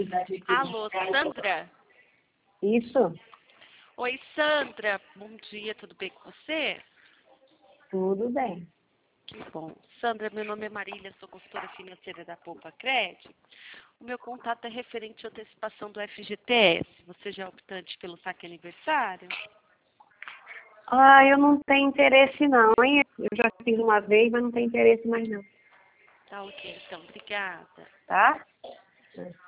Alô, Sandra? Isso, Oi, Sandra. Bom dia, tudo bem com você? tudo bem. Que bom. Sandra, meu nome é Marília, sou consultora financeira da Poupa Cred. O meu contato é referente à antecipação do FGTS. Você já é optante pelo saque aniversário? Ah, eu não tenho interesse não, hein? Eu já fiz uma vez, mas não tenho interesse mais não, Tá ok, então. Obrigada. tá?